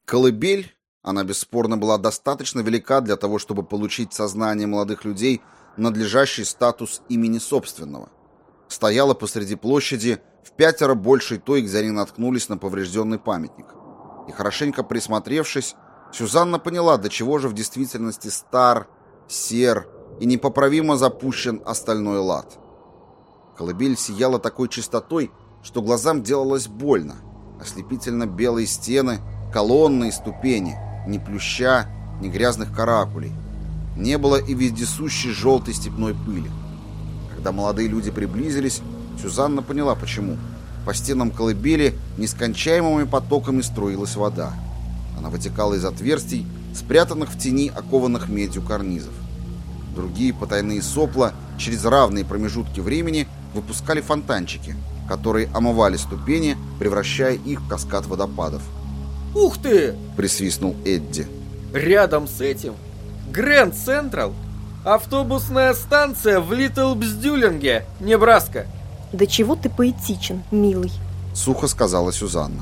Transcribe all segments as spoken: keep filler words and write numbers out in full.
Колыбель, она бесспорно была достаточно велика для того, чтобы получить в сознании молодых людей надлежащий статус имени собственного. Стояла посреди площади в пятеро большей той, где они наткнулись на поврежденный памятник. И хорошенько присмотревшись, Сюзанна поняла, до чего же в действительности стар, сер и непоправимо запущен остальной лад. Колыбель сияла такой чистотой, что глазам делалось больно. Ослепительно белые стены, колонны и ступени, ни плюща, ни грязных каракулей. Не было и вездесущей желтой степной пыли. Когда молодые люди приблизились, Сюзанна поняла, почему. По стенам колыбели нескончаемыми потоками струилась вода. Она вытекала из отверстий, спрятанных в тени окованных медью карнизов. Другие потайные сопла через равные промежутки времени выпускали фонтанчики, которые омывали ступени, превращая их в каскад водопадов. «Ух ты!» — присвистнул Эдди. «Рядом с этим Грэнд Централ, автобусная станция в Литл Бздюлинге, Небраска». «Да чего ты поэтичен, милый», — сухо сказала Сюзанна.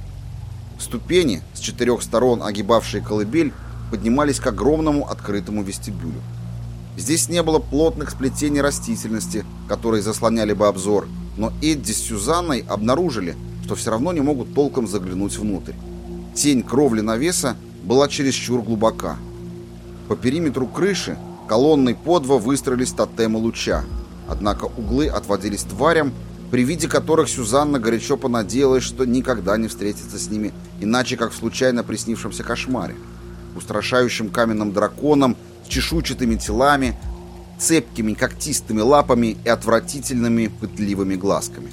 Ступени, с четырех сторон огибавшие колыбель, поднимались к огромному открытому вестибюлю. Здесь не было плотных сплетений растительности, которые заслоняли бы обзор, но Эдди с Сюзанной обнаружили, что все равно не могут толком заглянуть внутрь. Тень кровли навеса была чересчур глубока. По периметру крыши колонной по два выстроились тотемы луча, однако углы отводились тварям, при виде которых Сюзанна горячо понадеялась, что никогда не встретится с ними, иначе как в случайно приснившемся кошмаре. Устрашающим каменным драконом с чешуйчатыми телами, цепкими когтистыми лапами и отвратительными пытливыми глазками.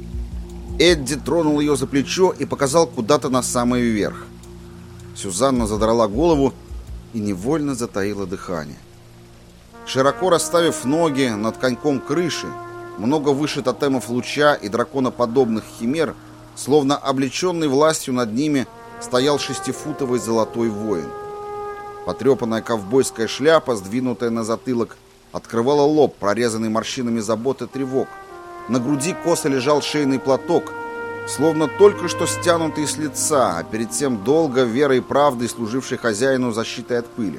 Эдди тронул ее за плечо и показал куда-то на самый верх. Сюзанна задрала голову и невольно затаила дыхание. Широко расставив ноги над коньком крыши, много выше тотемов луча и драконоподобных химер, словно облеченный властью над ними, стоял шестифутовый золотой воин. Потрепанная ковбойская шляпа, сдвинутая на затылок, открывала лоб, прорезанный морщинами забот и тревог. На груди косо лежал шейный платок, словно только что стянутый с лица, а перед тем долго верой и правдой служивший хозяину защитой от пыли.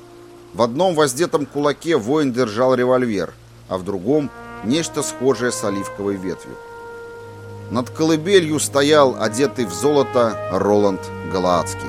В одном воздетом кулаке воин держал револьвер, а в другом — нечто схожее с оливковой ветвью. Над колыбелью стоял, одетый в золото, Роланд Галаадский.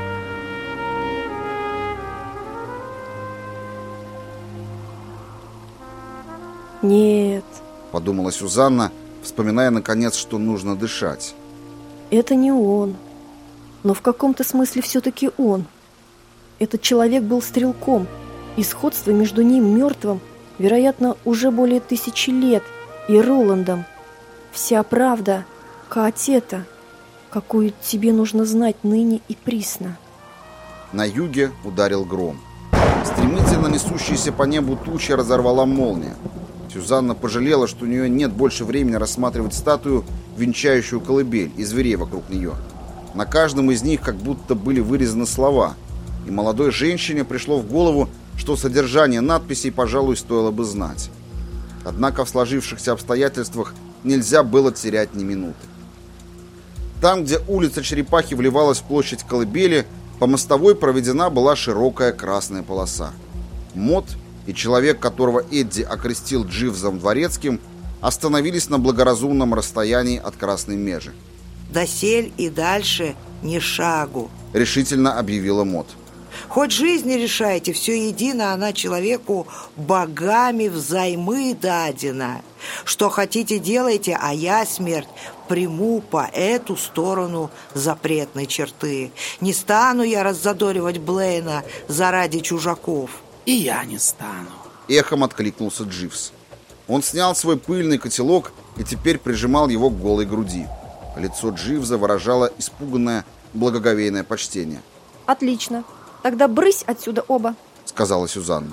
«Нет», — подумала Сюзанна, вспоминая, наконец, что нужно дышать. «Это не он. Но в каком-то смысле все-таки он. Этот человек был стрелком, и сходство между ним, мертвым, вероятно, уже более тысячи лет, и Роландом. Вся правда, Каотета, какую тебе нужно знать ныне и присно». На юге ударил гром. Стремительно несущаяся по небу туча разорвала молния. Сюзанна пожалела, что у нее нет больше времени рассматривать статую, венчающую колыбель, и зверей вокруг нее. На каждом из них как будто были вырезаны слова, и молодой женщине пришло в голову, что содержание надписей, пожалуй, стоило бы знать. Однако в сложившихся обстоятельствах нельзя было терять ни минуты. Там, где улица Черепахи вливалась в площадь колыбели, по мостовой проведена была широкая красная полоса. Мот и человек, которого Эдди окрестил Дживзом Дворецким, остановились на благоразумном расстоянии от красной межи. «Досель и дальше ни шагу», — решительно объявила Мот. «Хоть жизнь не решайте, все едино она человеку богами взаймы дадена. Что хотите делайте, а я, смерть, приму по эту сторону запретной черты. Не стану я раззадоривать Блейна заради чужаков». «И я не стану», — эхом откликнулся Дживс. Он снял свой пыльный котелок и теперь прижимал его к голой груди. Лицо Дживза выражало испуганное, благоговейное почтение. «Отлично. Тогда брысь отсюда оба», — сказала Сюзанна.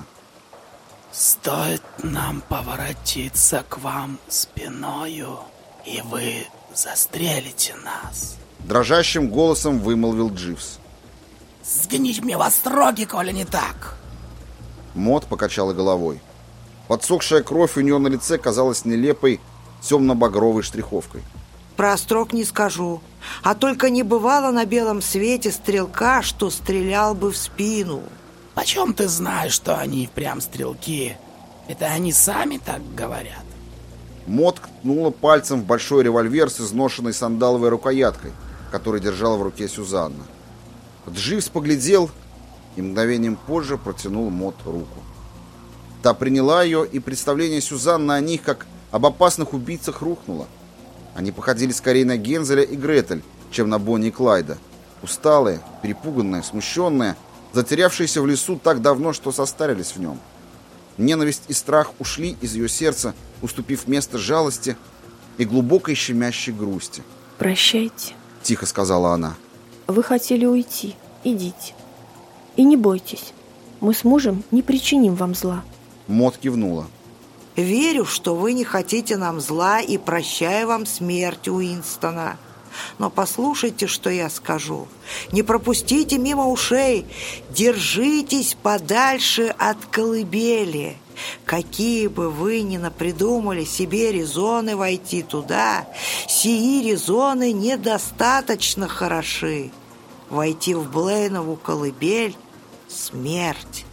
«Стоит нам поворотиться к вам спиною, и вы застрелите нас», — дрожащим голосом вымолвил Дживс. «Сгните мне во строги, коли не так». Мот покачала головой. Подсохшая кровь у нее на лице казалась нелепой темно-багровой штриховкой. Про острог не скажу. А только не бывало на белом свете стрелка, что стрелял бы в спину. Почем ты знаешь, что они прям стрелки? Это они сами так говорят. Мот ткнула пальцем в большой револьвер с изношенной сандаловой рукояткой, который держала в руке Сюзанна. Дживс поглядел и мгновением позже протянул Мот руку. Та приняла ее, и представление Сюзанны о них, как об опасных убийцах, рухнуло. Они походили скорее на Гензеля и Гретель, чем на Бонни и Клайда. Усталые, перепуганные, смущенные, затерявшиеся в лесу так давно, что состарились в нем. Ненависть и страх ушли из ее сердца, уступив место жалости и глубокой щемящей грусти. «Прощайте», — тихо сказала она. «Вы хотели уйти. Идите. И не бойтесь. Мы с мужем не причиним вам зла». Мот кивнула. Верю, что вы не хотите нам зла, и прощаю вам смерть Уинстона. Но послушайте, что я скажу. Не пропустите мимо ушей. Держитесь подальше от колыбели. Какие бы вы ни напридумали себе резоны войти туда, сии резоны недостаточно хороши. Войти в Блейнову колыбель — смерть.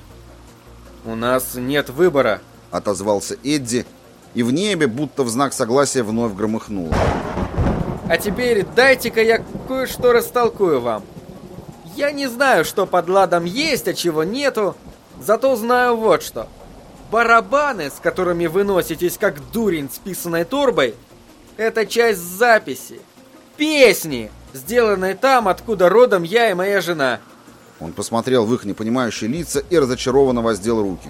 «У нас нет выбора», — отозвался Эдди, и в небе, будто в знак согласия, вновь громыхнуло. «А теперь дайте-ка я кое-что растолкую вам. Я не знаю, что под ладом есть, а чего нету, зато знаю вот что. Барабаны, с которыми вы носитесь, как дурень с писаной торбой, это часть записи, песни, сделанной там, откуда родом я и моя жена». Он посмотрел в их непонимающие лица и разочарованно воздел руки.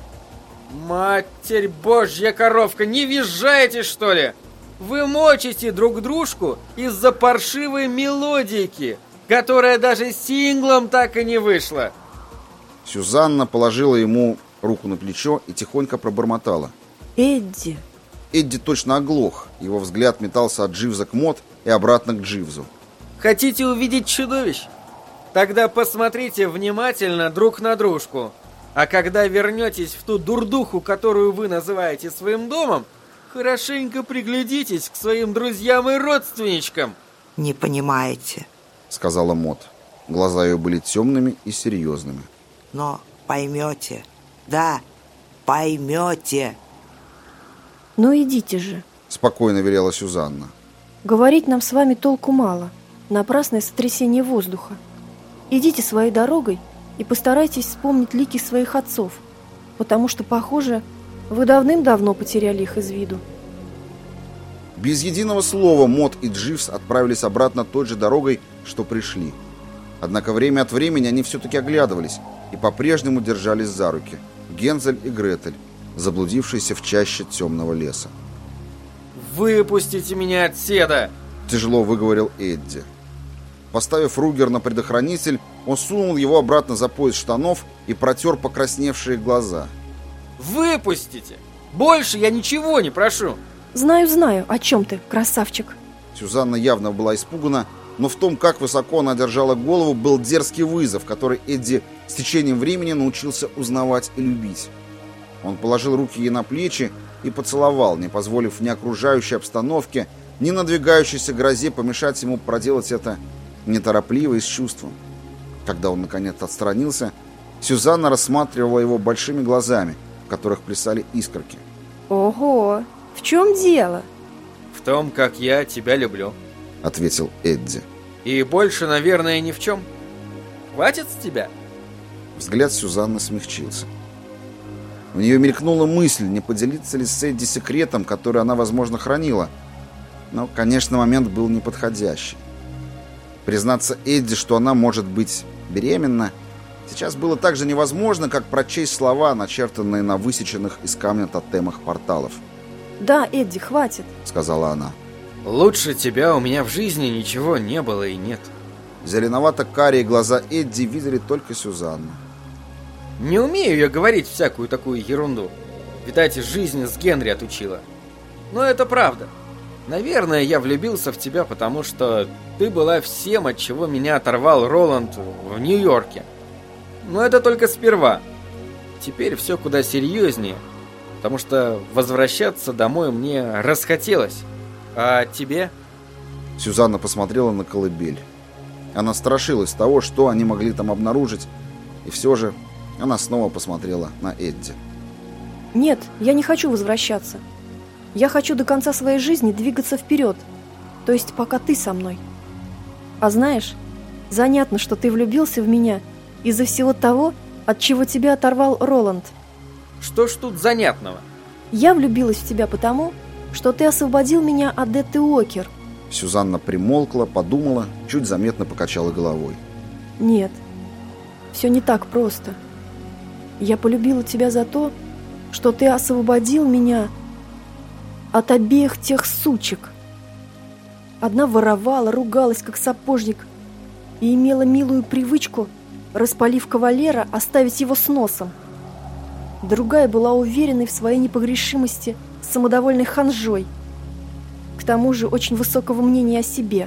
«Матерь Божья коровка, не визжаете, что ли? Вы мочите друг дружку из-за паршивой мелодийки, которая даже синглом так и не вышла». Сюзанна положила ему руку на плечо и тихонько пробормотала. «Эдди». Эдди точно оглох. Его взгляд метался от Дживза к Мот и обратно к Дживзу. «Хотите увидеть чудовищ? Тогда посмотрите внимательно друг на дружку. А когда вернетесь в ту дурдуху, которую вы называете своим домом, хорошенько приглядитесь к своим друзьям и родственничкам». «Не понимаете», — сказала Мот. Глаза ее были темными и серьезными. «но поймете. Да, поймете». «Ну идите же», — спокойно велела Сюзанна. «Говорить нам с вами толку мало. Напрасное сотрясение воздуха. Идите своей дорогой и постарайтесь вспомнить лики своих отцов, потому что, похоже, вы давным-давно потеряли их из виду». Без единого слова Мот и Дживс отправились обратно той же дорогой, что пришли. Однако время от времени они все-таки оглядывались и по-прежнему держались за руки. Гензель и Гретель, заблудившиеся в чаще темного леса. «Выпустите меня отседа!» — тяжело выговорил Эдди. Поставив Ругер на предохранитель, он сунул его обратно за пояс штанов и протер покрасневшие глаза. «Выпустите! Больше я ничего не прошу!» «Знаю, знаю, о чем ты, красавчик». Сюзанна явно была испугана, но в том, как высоко она держала голову, был дерзкий вызов, который Эдди с течением времени научился узнавать и любить. Он положил руки ей на плечи и поцеловал, не позволив ни окружающей обстановке, ни надвигающейся грозе помешать ему проделать это неторопливо и с чувством. Когда он наконец отстранился, Сюзанна рассматривала его большими глазами, в которых плясали искорки. «Ого! В чем дело?» «В том, как я тебя люблю», — ответил Эдди. «И больше, наверное, ни в чем. Хватит с тебя?» Взгляд Сюзанны смягчился. У нее мелькнула мысль, не поделиться ли с Эдди секретом, который она, возможно, хранила. Но, конечно, момент был неподходящий. Признаться Эдди, что она может быть беременна, сейчас было так же невозможно, как прочесть слова, начертанные на высеченных из камня тотемах порталов. «Да, Эдди, хватит», — сказала она. «Лучше тебя у меня в жизни ничего не было и нет». Зеленовато-карие глаза Эдди видели только Сюзанну. «Не умею я говорить всякую такую ерунду. Видать, жизнь с Генри отучила. Но это правда. Наверное, я влюбился в тебя, потому что ты была всем, от чего меня оторвал Роланд в Нью-Йорке. Но это только сперва. Теперь все куда серьезнее, потому что возвращаться домой мне расхотелось. А тебе?» Сюзанна посмотрела на колыбель. Она страшилась того, что они могли там обнаружить, и все же она снова посмотрела на Эдди. Нет, я не хочу возвращаться. Я хочу до конца своей жизни двигаться вперед, то есть пока ты со мной. А знаешь, занятно, что ты влюбился в меня из-за всего того, от чего тебя оторвал Роланд. Что ж тут занятного? Я влюбилась в тебя потому, что ты освободил меня от Детты Уокер. Сюзанна примолкла, подумала, чуть заметно покачала головой. Нет, все не так просто. Я полюбила тебя за то, что ты освободил меня от обеих тех сучек. Одна воровала, ругалась, как сапожник, и имела милую привычку, распалив кавалера, оставить его с носом. Другая была уверенной в своей непогрешимости, самодовольной ханжой, к тому же очень высокого мнения о себе.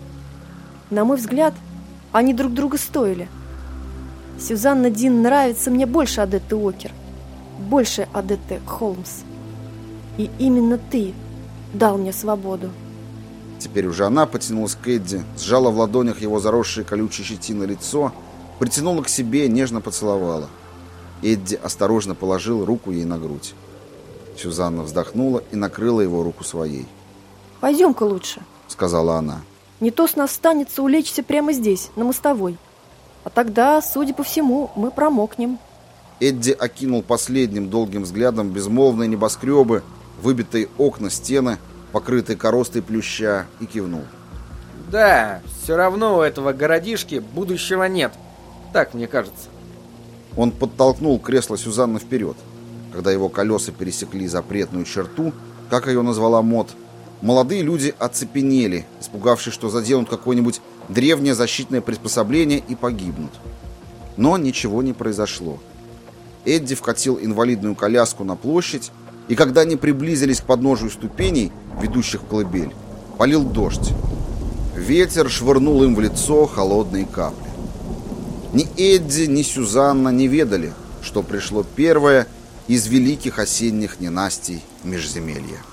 На мой взгляд, они друг друга стоили. Сюзанна Дин нравится мне больше Адетты Уокер, больше Адетты Холмс. И именно ты дал мне свободу. Теперь уже она потянулась к Эдди, сжала в ладонях его заросшее колючей щетиной лицо, притянула к себе, нежно поцеловала. Эдди осторожно положил руку ей на грудь. Сюзанна вздохнула и накрыла его руку своей. «Пойдем-ка лучше», — сказала она. «Не то с нас станется улечься прямо здесь, на мостовой. А тогда, судя по всему, мы промокнем». Эдди окинул последним долгим взглядом безмолвные небоскребы, выбитые окна, стены, покрытые коростой плюща, и кивнул. Да, все равно у этого городишки будущего нет. Так мне кажется. Он подтолкнул кресло Сюзанны вперед. Когда его колеса пересекли запретную черту, как ее назвала Мот, молодые люди оцепенели, испугавшись, что заденут какое-нибудь древнее защитное приспособление и погибнут. Но ничего не произошло. Эдди вкатил инвалидную коляску на площадь, и когда они приблизились к подножию ступеней, ведущих в колыбель, полил дождь. Ветер швырнул им в лицо холодные капли. Ни Эдди, ни Сюзанна не ведали, что пришло первое из великих осенних ненастий Межземелья.